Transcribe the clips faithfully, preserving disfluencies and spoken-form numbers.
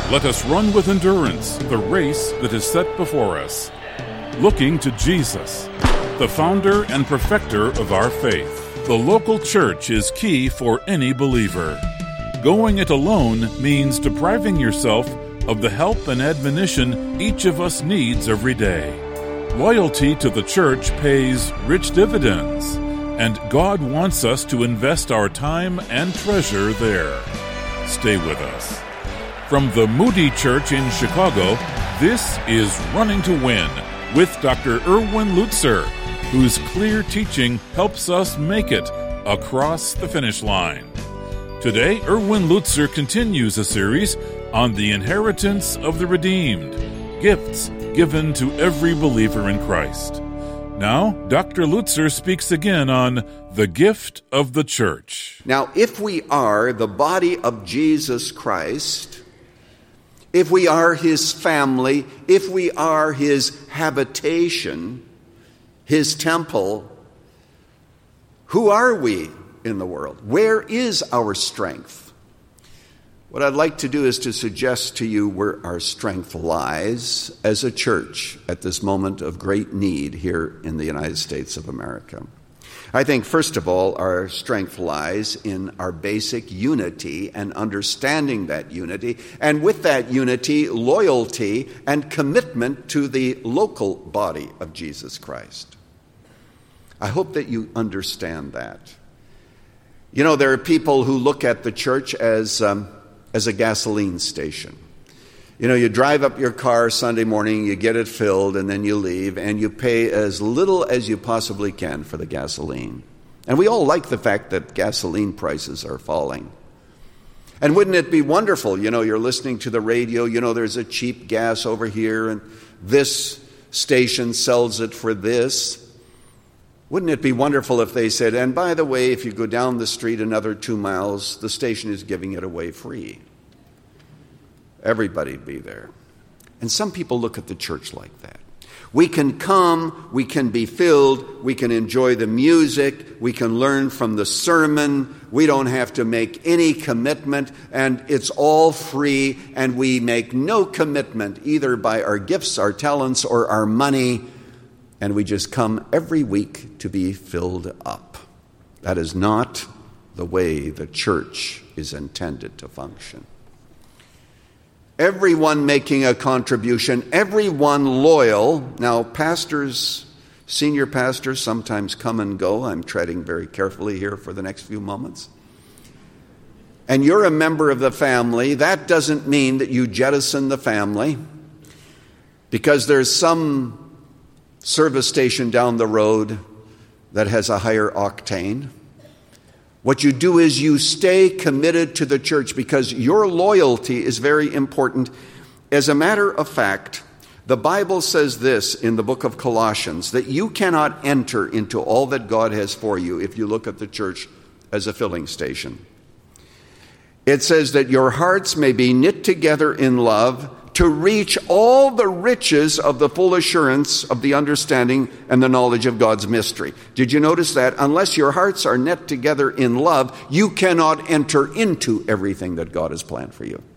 Let us run with endurance the race that is set before us, looking to Jesus, the founder and perfecter of our faith. The local church is key for any believer. Going it alone means depriving yourself of the help and admonition each of us needs every day. Loyalty to the church pays rich dividends, and God wants us to invest our time and treasure there. Stay with us. From the Moody Church in Chicago, this is Running to Win with Doctor Erwin Lutzer, whose clear teaching helps us make it across the finish line. Today, Erwin Lutzer continues a series on the inheritance of the redeemed, gifts given to every believer in Christ. Now, Doctor Lutzer speaks again on the gift of the church. Now, if we are the body of Jesus Christ, if we are his family, if we are his habitation, his temple, who are we in the world? Where is our strength? What I'd like to do is to suggest to you where our strength lies as a church at this moment of great need here in the United States of America. I think, first of all, our strength lies in our basic unity and understanding that unity, and with that unity, loyalty and commitment to the local body of Jesus Christ. I hope that you understand that. You know, there are people who look at the church as um, as a gasoline station. You know, you drive up your car Sunday morning, you get it filled, and then you leave, and you pay as little as you possibly can for the gasoline. And we all like the fact that gasoline prices are falling. And wouldn't it be wonderful, you know, you're listening to the radio, you know, there's a cheap gas over here, and this station sells it for this. Wouldn't it be wonderful if they said, and by the way, if you go down the street another two miles, the station is giving it away free. Everybody'd be there. And some people look at the church like that. We can come, we can be filled, we can enjoy the music, we can learn from the sermon, we don't have to make any commitment, and it's all free, and we make no commitment either by our gifts, our talents, or our money, and we just come every week to be filled up. That is not the way the church is intended to function. Everyone making a contribution, everyone loyal. Now, pastors, senior pastors sometimes come and go. I'm treading very carefully here for the next few moments. And you're a member of the family. That doesn't mean that you jettison the family, because there's some service station down the road that has a higher octane. What you do is you stay committed to the church because your loyalty is very important. As a matter of fact, the Bible says this in the book of Colossians, that you cannot enter into all that God has for you if you look at the church as a filling station. It says that your hearts may be knit together in love to reach all the riches of the full assurance of the understanding and the knowledge of God's mystery. Did you notice that? Unless your hearts are knit together in love, you cannot enter into everything that God has planned for you.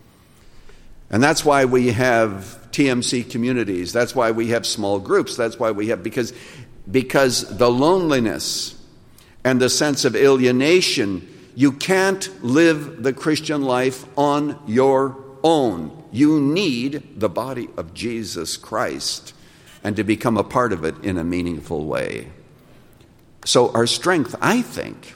And that's why we have T M C communities. That's why we have small groups. That's why we have, because, because the loneliness and the sense of alienation, you can't live the Christian life on your own. You need the body of Jesus Christ and to become a part of it in a meaningful way. So our strength, I think,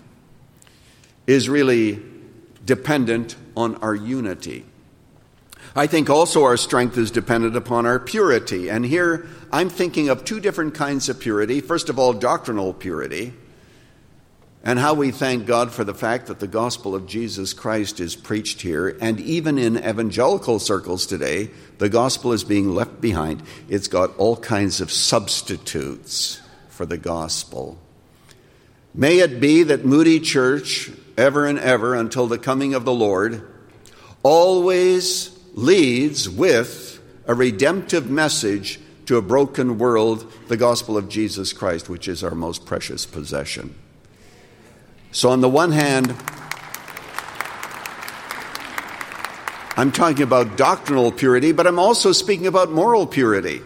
is really dependent on our unity. I think also our strength is dependent upon our purity. And here I'm thinking of two different kinds of purity. First of all, doctrinal purity. And how we thank God for the fact that the gospel of Jesus Christ is preached here. And even in evangelical circles today, the gospel is being left behind. It's got all kinds of substitutes for the gospel. May it be that Moody Church, ever and ever until the coming of the Lord, always leads with a redemptive message to a broken world, the gospel of Jesus Christ, which is our most precious possession. So on the one hand, I'm talking about doctrinal purity, but I'm also speaking about moral purity.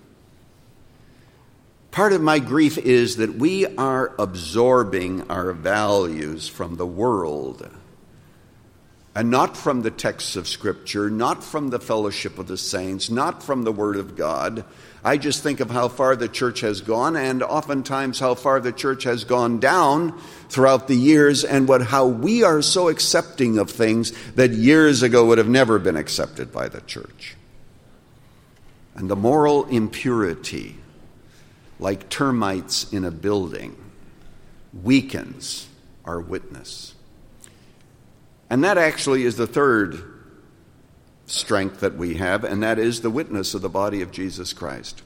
Part of my grief is that we are absorbing our values from the world and not from the texts of Scripture, not from the fellowship of the saints, not from the Word of God. I just think of how far the church has gone, and oftentimes how far the church has gone down throughout the years, and what how we are so accepting of things that years ago would have never been accepted by the church. And the moral impurity, like termites in a building, weakens our witness. And that actually is the third strength that we have, and that is the witness of the body of Jesus Christ.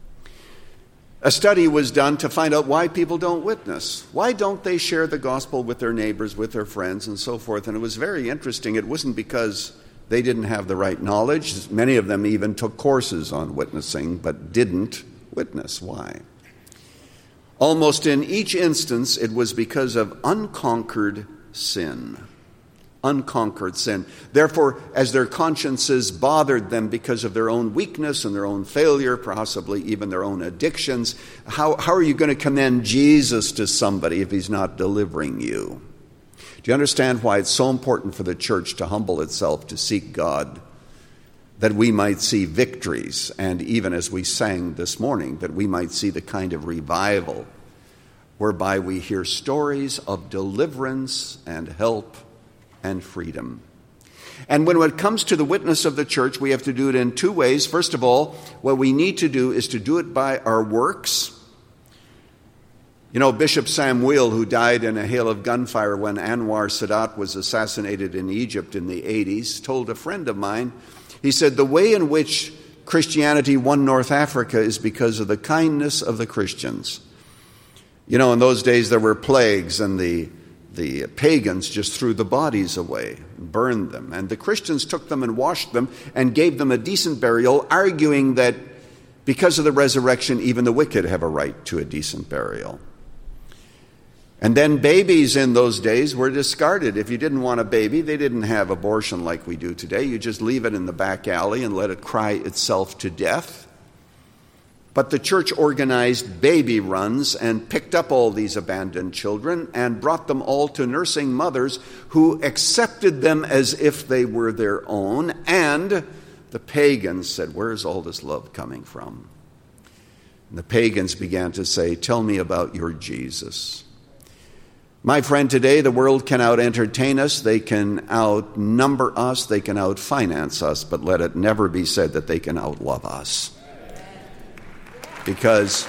A study was done to find out why people don't witness. Why don't they share the gospel with their neighbors, with their friends, and so forth? And it was very interesting. It wasn't because they didn't have the right knowledge. Many of them even took courses on witnessing, but didn't witness. Why? Almost in each instance, it was because of unconquered sin. Unconquered sin. Therefore, as their consciences bothered them because of their own weakness and their own failure, possibly even their own addictions, how, how are you going to commend Jesus to somebody if he's not delivering you? Do you understand why it's so important for the church to humble itself, to seek God, that we might see victories, and even as we sang this morning, that we might see the kind of revival whereby we hear stories of deliverance and help and freedom. And when it comes to the witness of the church, we have to do it in two ways. First of all, what we need to do is to do it by our works. You know, Bishop Samuel, who died in a hail of gunfire when Anwar Sadat was assassinated in Egypt in the eighties, told a friend of mine, he said, the way in which Christianity won North Africa is because of the kindness of the Christians. You know, in those days there were plagues, and the The pagans just threw the bodies away, burned them. And the Christians took them and washed them and gave them a decent burial, arguing that because of the resurrection, even the wicked have a right to a decent burial. And then babies in those days were discarded. If you didn't want a baby, they didn't have abortion like we do today. You just leave it in the back alley and let it cry itself to death. But the church organized baby runs and picked up all these abandoned children and brought them all to nursing mothers who accepted them as if they were their own. And the pagans said, where's all this love coming from? And the pagans began to say, tell me about your Jesus. My friend, today the world can out-entertain us, they can outnumber us, they can out-finance us, but let it never be said that they can outlove us. Because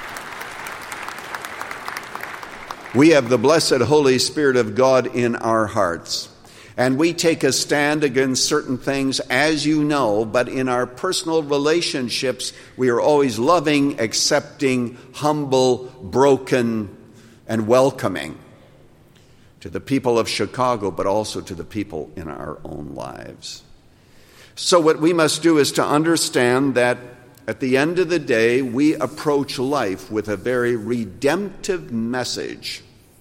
we have the blessed Holy Spirit of God in our hearts. And we take a stand against certain things, as you know, but in our personal relationships, we are always loving, accepting, humble, broken, and welcoming to the people of Chicago, but also to the people in our own lives. So what we must do is to understand that at the end of the day, we approach life with a very redemptive message.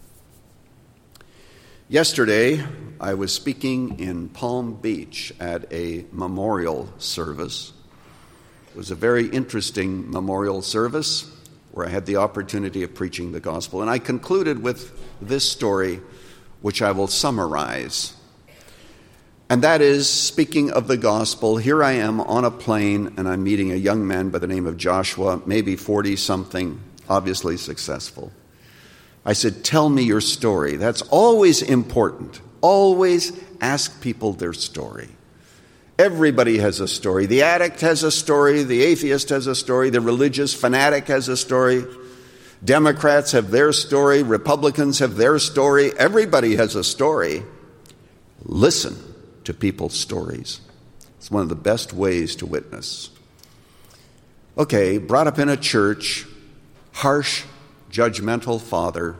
Yesterday, I was speaking in Palm Beach at a memorial service. It was a very interesting memorial service where I had the opportunity of preaching the gospel. And I concluded with this story, which I will summarize. And that is, speaking of the gospel, here I am on a plane, and I'm meeting a young man by the name of Joshua, maybe forty-something, obviously successful. I said, tell me your story. That's always important. Always ask people their story. Everybody has a story. The addict has a story. The atheist has a story. The religious fanatic has a story. Democrats have their story. Republicans have their story. Everybody has a story. Listen to people's stories. It's one of the best ways to witness. Okay, brought up in a church, harsh, judgmental father.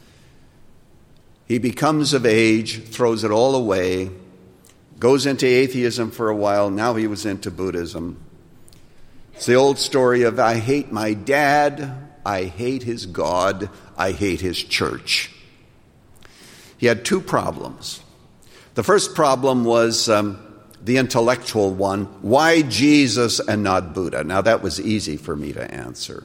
He becomes of age, throws it all away, goes into atheism for a while. Now he was into Buddhism. It's the old story of, I hate my dad, I hate his God, I hate his church. He had two problems. The first problem was um, the intellectual one, why Jesus and not Buddha? Now, that was easy for me to answer.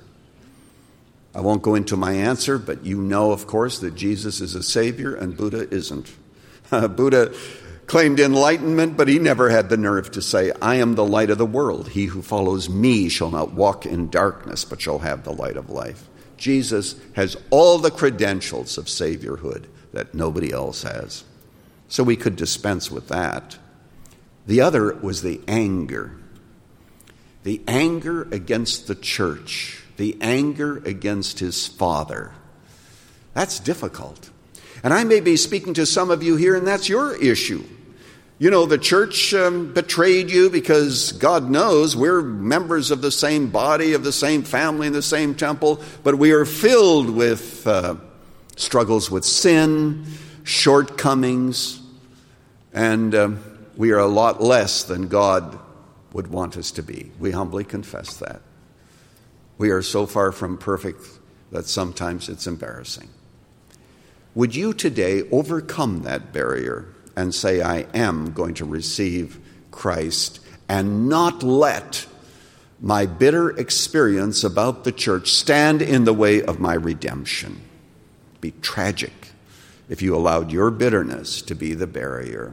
I won't go into my answer, but you know, of course, that Jesus is a savior and Buddha isn't. Uh, Buddha claimed enlightenment, but he never had the nerve to say, I am the light of the world. He who follows me shall not walk in darkness, but shall have the light of life. Jesus has all the credentials of saviorhood that nobody else has. So we could dispense with that. The other was the anger. The anger against the church. The anger against his Father. That's difficult. And I may be speaking to some of you here, and that's your issue. You know, the church um, betrayed you because God knows we're members of the same body, of the same family, in the same temple, but we are filled with uh, struggles with sin, shortcomings, and um, we are a lot less than God would want us to be. We humbly confess that. We are so far from perfect that sometimes it's embarrassing. Would you today overcome that barrier and say, I am going to receive Christ, and not let my bitter experience about the church stand in the way of my redemption? It'd be tragic if you allowed your bitterness to be the barrier.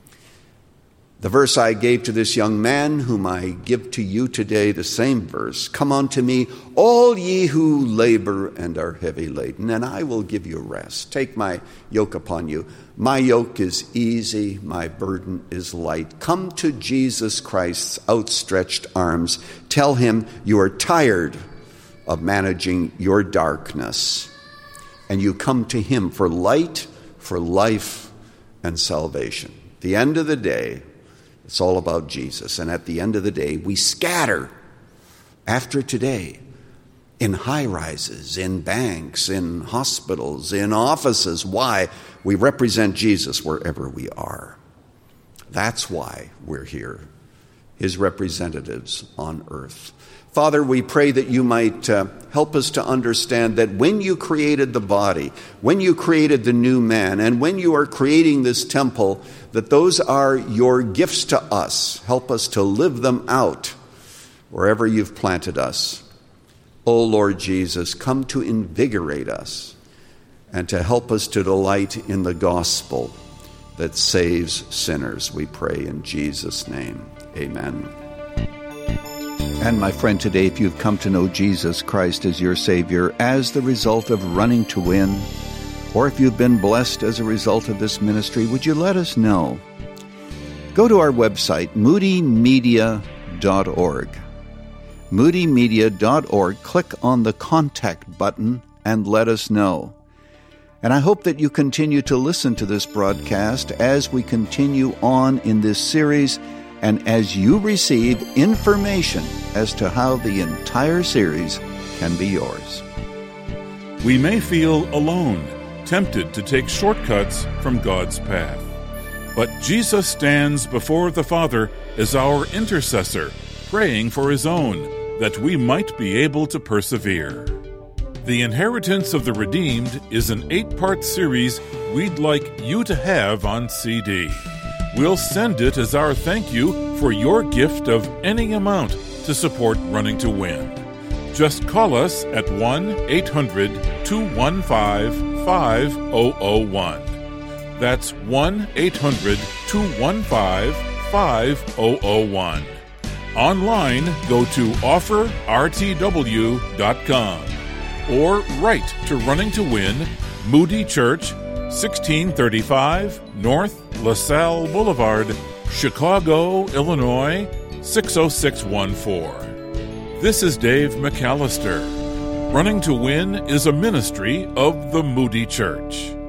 The verse I gave to this young man, whom I give to you today, the same verse, come unto me, all ye who labor and are heavy laden, and I will give you rest. Take my yoke upon you. My yoke is easy, my burden is light. Come to Jesus Christ's outstretched arms. Tell him you are tired of managing your darkness, and you come to him for light, for life, and salvation. At the end of the day, it's all about Jesus. And at the end of the day, we scatter after today in high-rises, in banks, in hospitals, in offices. Why? We represent Jesus wherever we are. That's why we're here, his representatives on earth. Father, we pray that you might uh, help us to understand that when you created the body, when you created the new man, and when you are creating this temple, that those are your gifts to us. Help us to live them out wherever you've planted us. O Lord Jesus, come to invigorate us and to help us to delight in the gospel that saves sinners. We pray in Jesus' name. Amen. And my friend, today, if you've come to know Jesus Christ as your Savior as the result of running to win, or if you've been blessed as a result of this ministry, would you let us know? Go to our website, moody media dot org. moody media dot org. Click on the contact button and let us know. And I hope that you continue to listen to this broadcast as we continue on in this series, and as you receive information as to how the entire series can be yours. We may feel alone, tempted to take shortcuts from God's path. But Jesus stands before the Father as our intercessor, praying for his own, that we might be able to persevere. The Inheritance of the Redeemed is an eight-part series we'd like you to have on C D. We'll send it as our thank you for your gift of any amount to support Running to Win. Just call us at one eight hundred two one five five zero zero one. That's one eight hundred two one five five zero zero one. Online, go to offer r t w dot com or write to Running to Win, Moody Church, sixteen thirty-five North LaSalle Boulevard, Chicago, Illinois, six oh six one four. This is Dave McAllister. Running to Win is a ministry of the Moody Church.